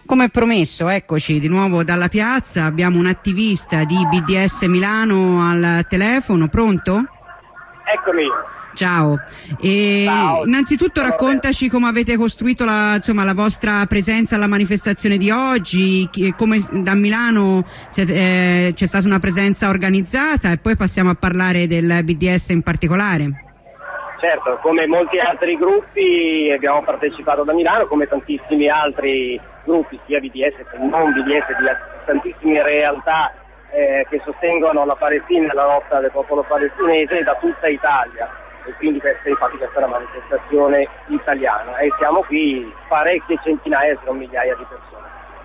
Come promesso, eccoci di nuovo dalla piazza, abbiamo un attivista di BDS Milano al telefono, pronto? Eccomi. Ciao. Ciao. Innanzitutto raccontaci come avete costruito la vostra presenza alla manifestazione di oggi, come da Milano c'è stata una presenza organizzata, e poi passiamo a parlare del BDS in particolare. Certo, come molti altri gruppi abbiamo partecipato da Milano, come tantissimi altri gruppi, sia BDS che non BDS, di tantissime realtà che sostengono la Palestina e la lotta del popolo palestinese da tutta Italia. E quindi questa è una manifestazione italiana e siamo qui parecchie centinaia, se non migliaia di persone.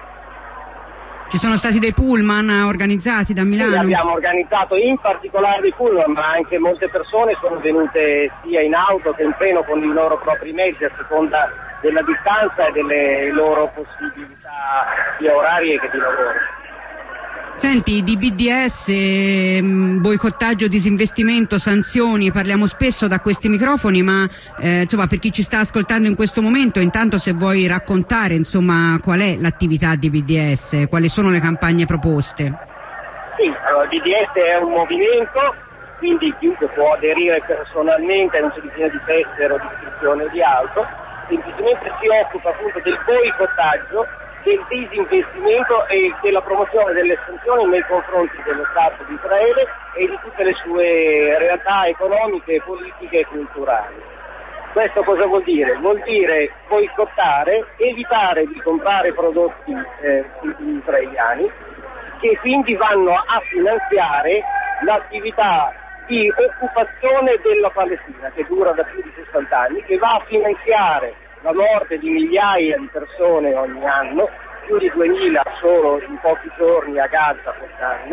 Ci sono stati dei pullman organizzati da Milano? Sì, abbiamo organizzato in particolare dei pullman, ma anche molte persone sono venute sia in auto che in treno con i loro propri mezzi, a seconda della distanza e delle loro possibilità sia orarie che di lavoro. Senti, di BDS, boicottaggio, disinvestimento, sanzioni, parliamo spesso da questi microfoni, ma insomma, per chi ci sta ascoltando in questo momento, intanto se vuoi raccontare insomma qual è l'attività di BDS, quali sono le campagne proposte? Sì, allora, BDS è un movimento, quindi chiunque può aderire personalmente, non c'è bisogno di tessera o di iscrizione o di altro, semplicemente si occupa appunto del boicottaggio, del disinvestimento e della promozione delle sanzioni nei confronti dello Stato di Israele e di tutte le sue realtà economiche, politiche e culturali. Questo cosa vuol dire? Vuol dire boicottare, evitare di comprare prodotti israeliani che quindi vanno a finanziare l'attività di occupazione della Palestina, che dura da più di 60 anni, che va a finanziare la morte di migliaia di persone ogni anno, più di 2000 solo in pochi giorni a Gaza quest'anno,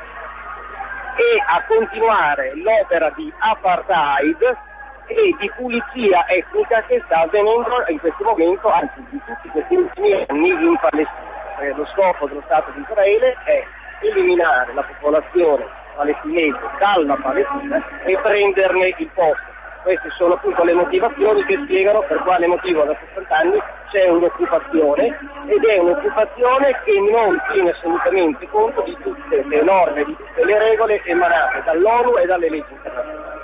e a continuare l'opera di apartheid e di pulizia etnica che sta avvenendo in questo momento, anzi di tutti questi ultimi anni in Palestina. Lo scopo dello Stato di Israele è eliminare la popolazione palestinese dalla Palestina e prenderne il posto. Queste sono appunto le motivazioni che spiegano per quale motivo da 60 anni c'è un'occupazione, ed è un'occupazione che non tiene assolutamente conto di tutte le norme, di tutte le regole emanate dall'ONU e dalle leggi internazionali.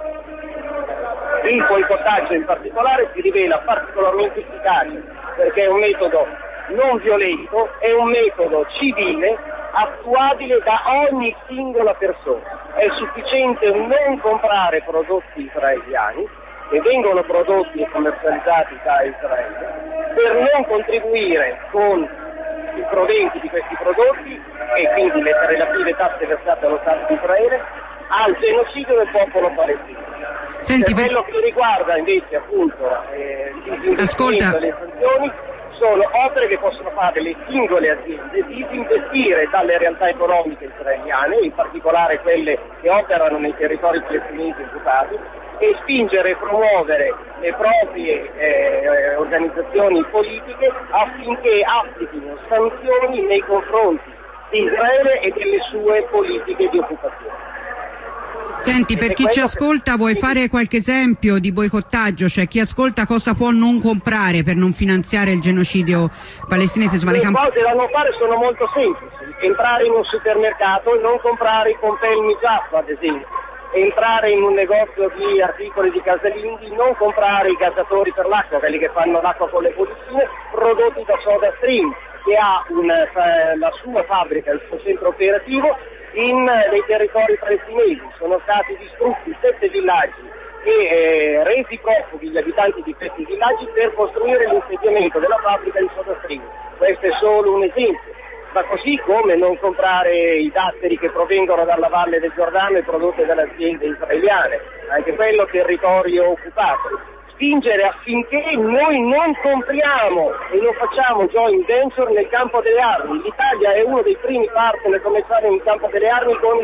Il boicottaggio in particolare si rivela particolarmente efficace perché è un metodo non violento, è un metodo civile attuabile da ogni singola persona. È sufficiente non comprare prodotti israeliani che vengono prodotti e commercializzati da Israele per non contribuire con i proventi di questi prodotti e quindi le relative tasse versate allo Stato di Israele al genocidio del popolo palestinese. Senti, per quello che riguarda invece appunto le sanzioni, sono opere che possono fare le singole aziende, disinvestire dalle realtà economiche israeliane, in particolare quelle che operano nei territori palestinesi occupati, e spingere e promuovere le proprie organizzazioni politiche affinché applichino sanzioni nei confronti di Israele e delle sue politiche di occupazione. Senti, per chi ci ascolta, vuoi fare qualche esempio di boicottaggio? Cioè, chi ascolta cosa può non comprare per non finanziare il genocidio palestinese? Insomma, le cose da non fare sono molto semplici. Entrare in un supermercato e non comprare i pompelmi giappo, ad esempio. Entrare in un negozio di articoli di casalinghi, non comprare i gasatori per l'acqua, quelli che fanno l'acqua con le bollicine, prodotti da Soda Stream, che ha la sua fabbrica, il suo centro operativo nei territori palestinesi. Sono stati distrutti 7 villaggi e resi profughi gli abitanti di questi villaggi per costruire l'insediamento della fabbrica di Soda Stream. Questo è solo un esempio, ma così come non comprare i datteri che provengono dalla Valle del Giordano e prodotte dalle aziende israeliane, anche quello territorio occupato. Spingere affinché noi non compriamo e non facciamo joint venture nel campo delle armi. L'Italia è uno dei primi partner commerciali nel campo delle armi con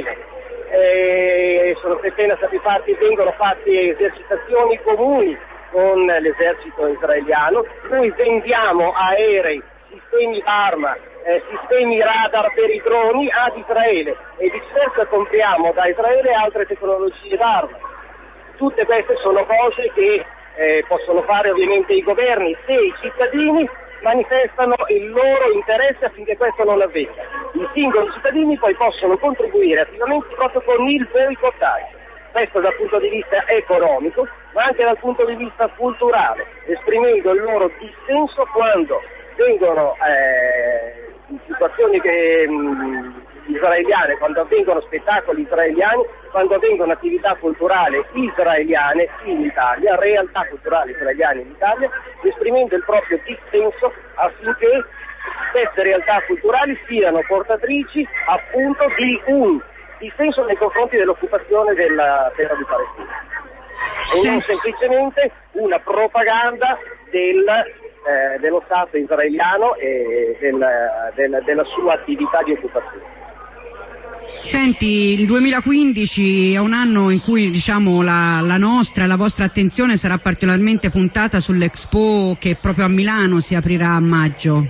Israele. Sono appena stati vengono fatte esercitazioni comuni con l'esercito israeliano. Noi vendiamo aerei, sistemi arma, sistemi radar per i droni ad Israele e viceversa compriamo da Israele altre tecnologie d'arma. Tutte queste sono cose che possono fare ovviamente i governi se i cittadini manifestano il loro interesse affinché questo non avvenga. I singoli cittadini poi possono contribuire attivamente proprio con il boicottaggio. Questo dal punto di vista economico, ma anche dal punto di vista culturale, esprimendo il loro dissenso quando vengono situazioni israeliane, quando avvengono spettacoli israeliani, quando avvengono attività culturali israeliane in Italia, realtà culturali israeliane in Italia, esprimendo il proprio dissenso affinché queste realtà culturali siano portatrici appunto di un dissenso nei confronti dell'occupazione della terra di Palestina e non semplicemente una propaganda dello Stato israeliano e della sua attività di occupazione. Senti, il 2015 è un anno in cui diciamo la vostra attenzione sarà particolarmente puntata sull'Expo che proprio a Milano si aprirà a maggio.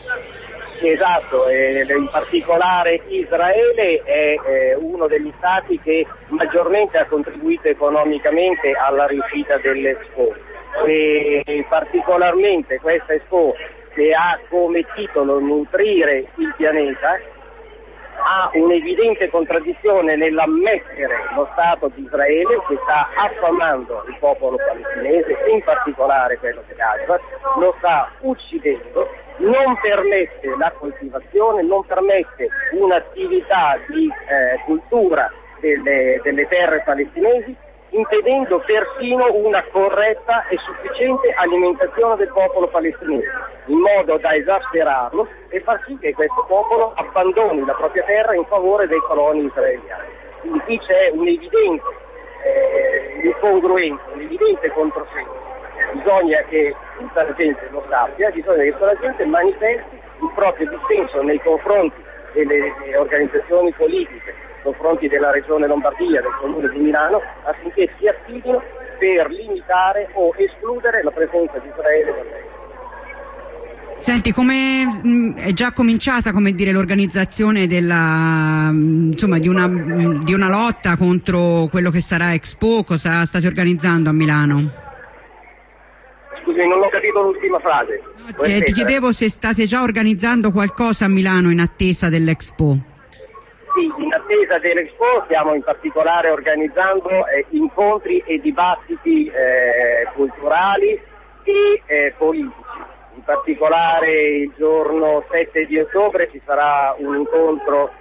Esatto, in particolare Israele è uno degli stati che maggiormente ha contribuito economicamente alla riuscita dell'Expo e particolarmente questa Expo, che ha come titolo Nutrire il pianeta, ha un'evidente contraddizione nell'ammettere lo Stato di Israele che sta affamando il popolo palestinese, in particolare quello di Gaza, lo sta uccidendo, non permette la coltivazione, non permette un'attività di cultura delle terre palestinesi, impedendo persino una corretta e sufficiente alimentazione del popolo palestinese, in modo da esasperarlo e far sì che questo popolo abbandoni la propria terra in favore dei coloni israeliani. Quindi qui c'è un'evidente incongruenza, un evidente controsenso. Bisogna che tutta la gente lo sappia, bisogna che tutta la gente manifesti il proprio dissenso nei confronti delle organizzazioni politiche, nei confronti della regione Lombardia, del comune di Milano, affinché si attivino per limitare o escludere la presenza di Israele nel mondo. Senti, come è già cominciata, come dire, l'organizzazione della insomma di una lotta contro quello che sarà Expo? Cosa state organizzando a Milano? Scusi, non ho capito l'ultima frase. Ti chiedevo se state già organizzando qualcosa a Milano in attesa dell'Expo. Sì, in attesa dell'Expo stiamo in particolare organizzando incontri e dibattiti culturali e politici. In particolare il giorno 7 di ottobre ci sarà un incontro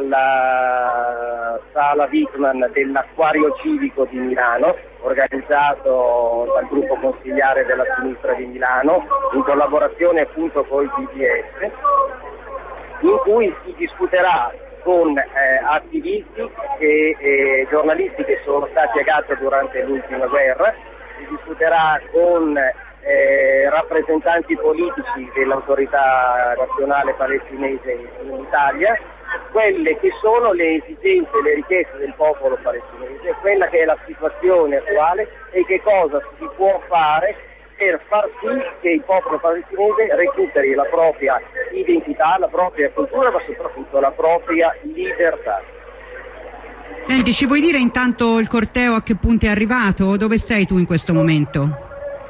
alla Sala Wittmann dell'Acquario Civico di Milano, organizzato dal gruppo consigliare della sinistra di Milano, in collaborazione appunto con il BDS, in cui si discuterà con attivisti e giornalisti che sono stati a Gaza durante l'ultima guerra, si discuterà con rappresentanti politici dell'autorità nazionale palestinese in Italia, quelle che sono le esigenze e le richieste del popolo palestinese, quella che è la situazione attuale e che cosa si può fare per far sì che il popolo palestinese recuperi la propria identità, la propria cultura, ma soprattutto la propria libertà. Senti, ci vuoi dire intanto il corteo a che punto è arrivato? Dove sei tu in questo momento?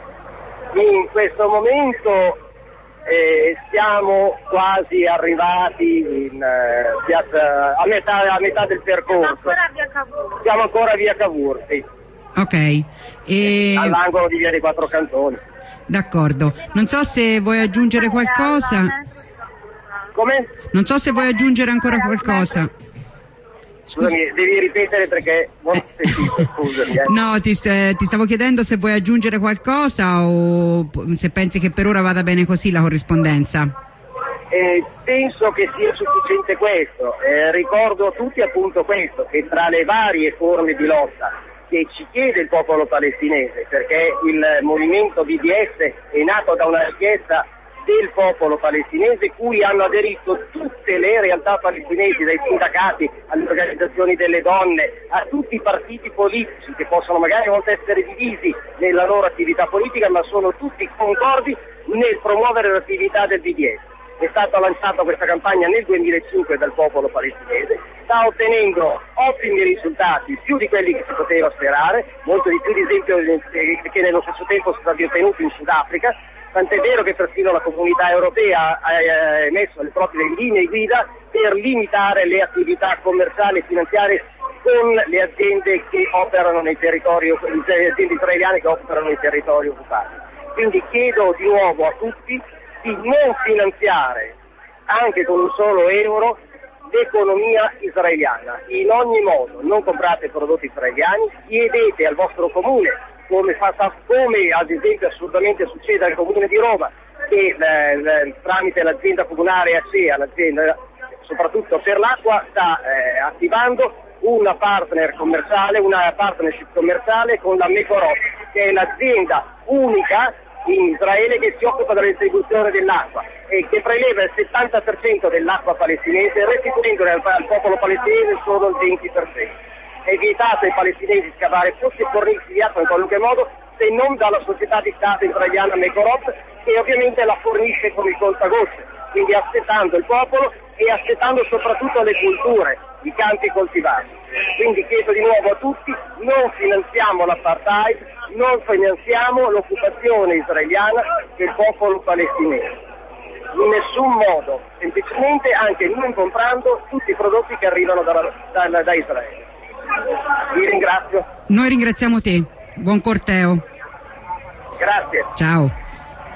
In questo momento siamo quasi arrivati a metà del percorso. Siamo ancora a via Cavour, sì. Ok. All'angolo di via dei Quattro Cantoni. D'accordo. Non so se vuoi aggiungere qualcosa. Come? Non so se vuoi aggiungere ancora qualcosa. Scusami, devi ripetere perché non ho sentito, scusami. No, ti stavo chiedendo se vuoi aggiungere qualcosa o se pensi che per ora vada bene così la corrispondenza. Penso che sia sufficiente questo. Ricordo a tutti appunto questo, che tra le varie forme di lotta che ci chiede il popolo palestinese, perché il movimento BDS è nato da una richiesta del popolo palestinese, cui hanno aderito tutte le realtà palestinesi, dai sindacati alle organizzazioni delle donne, a tutti i partiti politici che possono magari a volte essere divisi nella loro attività politica, ma sono tutti concordi nel promuovere l'attività del BDS. È stata lanciata questa campagna nel 2005 dal popolo palestinese, sta ottenendo ottimi risultati, più di quelli che si poteva sperare, molto di più, ad esempio, che nello stesso tempo sono stati ottenuti in Sudafrica, tant'è vero che persino la Comunità Europea ha emesso le proprie linee guida per limitare le attività commerciali e finanziarie con le aziende che operano nei territori, le aziende israeliane che operano nei territori occupati. Quindi chiedo di nuovo a tutti di non finanziare anche con un solo euro l'economia israeliana. In ogni modo non comprate prodotti israeliani, chiedete al vostro comune, come ad esempio assolutamente succede al comune di Roma, che tramite l'azienda comunale ACEA, l'azienda soprattutto per l'acqua, sta attivando una partnership commerciale con la Mekorot, che è l'azienda unica in Israele che si occupa della distribuzione dell'acqua e che preleva il 70% dell'acqua palestinese, restituendole al popolo palestinese solo il 20%. È vietato ai palestinesi scavare pozzi e fornirsi di acqua in qualunque modo, se non dalla società di Stato israeliana Mekorot, che ovviamente la fornisce con il contagocce, quindi assettando il popolo e assettando soprattutto le culture, i campi coltivati. Quindi chiedo di nuovo a tutti, non finanziamo l'apartheid, non finanziamo l'occupazione israeliana del popolo palestinese. In nessun modo, semplicemente anche non comprando tutti i prodotti che arrivano da Israele. Vi ringrazio. Noi ringraziamo te. Buon corteo. Grazie. Ciao.